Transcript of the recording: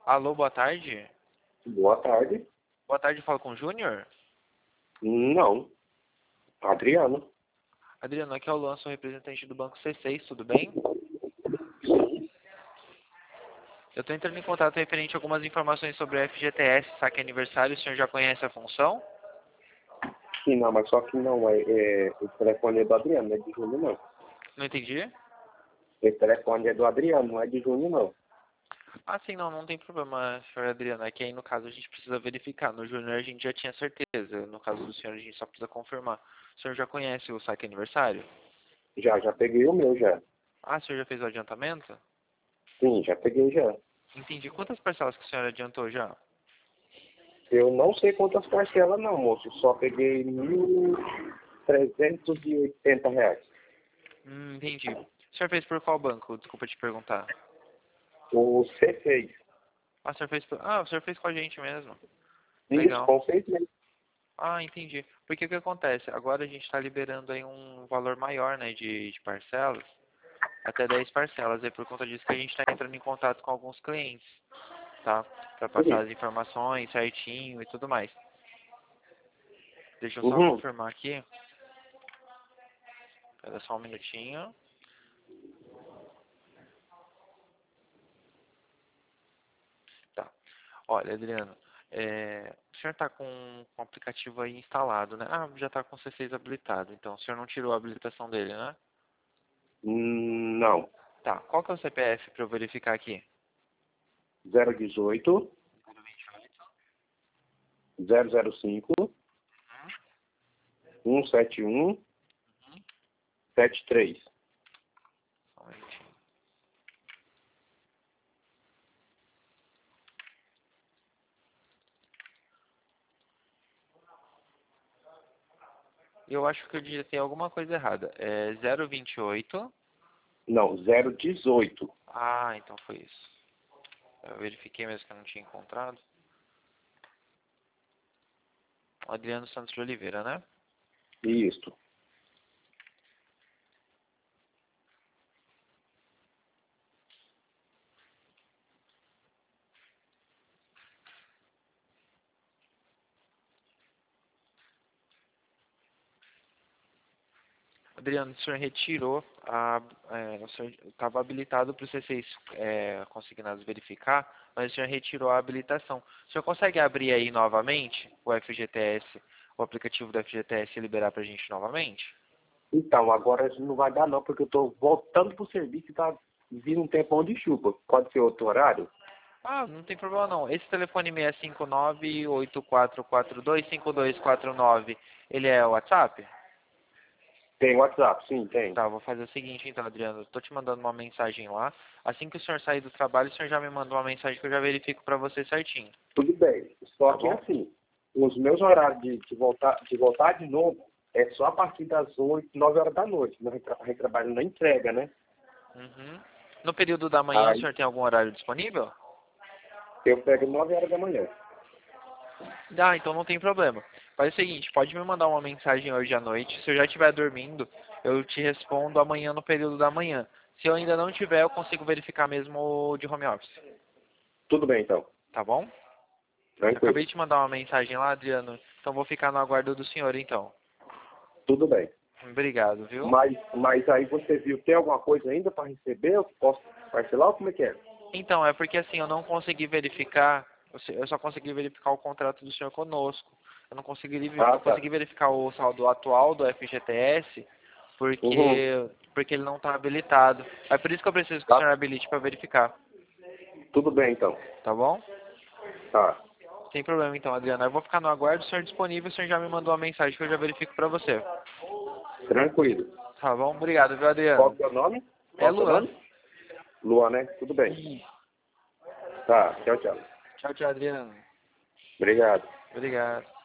Alô, boa tarde. Boa tarde. Boa tarde, falo com o Júnior. Não. Adriano. Adriano, aqui é o Luan, sou representante do Banco C6, tudo bem? Eu estou entrando em contato referente a algumas informações sobre o FGTS, saque aniversário. O senhor já conhece a função? Sim, não, mas só que não o telefone é do Adriano, não é de Júnior, não. Não entendi? Esse telefone é do Adriano, não é de Júnior, não. Ah, sim, não tem problema, senhor Adriano. É que aí, no caso, a gente precisa verificar. No Júnior, a gente já tinha certeza. No caso do senhor, a gente só precisa confirmar. O senhor já conhece o saque aniversário? Já peguei o meu, já. Ah, o senhor já fez o adiantamento? Sim, já peguei, já. Entendi. Quantas parcelas que o senhor adiantou já? Eu não sei quantas parcelas, não, moço. Só peguei R$ 1.380. Entendi. O senhor fez por qual banco? Desculpa te perguntar. O C6. Ah, o senhor fez por... Ah, o senhor fez com a gente mesmo. Isso, Legal. com 6 meses. Ah, entendi. Porque o que acontece? Agora a gente está liberando aí um valor maior, né, de parcelas, até 10 parcelas. É por conta disso que a gente está entrando em contato com alguns clientes, tá? Para passar as informações certinho e tudo mais. Deixa eu só Uhum. confirmar aqui. Espera só um minutinho. Tá. Olha, Adriano, o senhor está com o aplicativo aí instalado, né? Ah, já está com o C6 habilitado. Então, o senhor não tirou a habilitação dele, né? Não. Tá. Qual que é o CPF para eu verificar aqui? 018 005 171 73. Só um minutinho. Eu acho que eu digitei alguma coisa errada. É 028. Não, 018. Ah, então foi isso. Eu verifiquei mesmo que eu não tinha encontrado. Adriano Santos de Oliveira, né? Isso. Adriano, o senhor retirou o senhor estava habilitado para o C6 consignados verificar, mas o senhor retirou a habilitação. O senhor consegue abrir aí novamente o FGTS, o aplicativo do FGTS e liberar para a gente novamente? Então, agora não vai dar não, porque eu estou voltando pro serviço e tá vindo um tempão de chuva. Pode ser outro horário? Ah, não tem problema não. Esse telefone 659-8442-5249, ele é o WhatsApp? Tem WhatsApp, sim, tem. Tá, vou fazer o seguinte então, Adriano. Estou te mandando uma mensagem lá. Assim que o senhor sair do trabalho, o senhor já me manda uma mensagem que eu já verifico para você certinho. Tudo bem. Só Tá que bom? assim, os meus horários de voltar de novo é só a partir das 8, 9 horas da noite. Nós trabalhamos na entrega, né? Uhum. No período da manhã, o Aí senhor tem algum horário disponível? eu pego 9 horas da manhã. Ah, então não tem problema. Faz o seguinte, pode me mandar uma mensagem hoje à noite. Se eu já estiver dormindo, eu te respondo amanhã no período da manhã. Se eu ainda não tiver, eu consigo verificar mesmo de home office. Tudo bem, então. Tá bom? Eu Tranquilo. acabei de te mandar uma mensagem lá, Adriano. Então vou ficar no aguardo do senhor, então. Tudo bem. Obrigado, viu? Mas aí você viu, tem alguma coisa ainda para receber? Eu posso parcelar ou como é que é? Então, é porque assim, eu não consegui verificar, eu só consegui verificar o contrato do senhor conosco. Eu não Ah, não tá. consegui verificar o saldo atual do FGTS, Uhum. porque ele não está habilitado. É por isso que eu preciso que o Tá. senhor habilite para verificar, Tudo bem, então. tá bom? Tá. Sem problema então, Adriana. Eu vou ficar no aguardo, o senhor disponível, o senhor já me mandou uma mensagem que eu já verifico para você. Tranquilo. Tá bom? Obrigado, viu, Qual Adriano? que é o nome? É Qual que é o Luan. nome? Luan, né? Tudo bem. Isso. Tá. Tchau, tchau. Tchau, tchau, Adriano. Obrigado. Obrigado.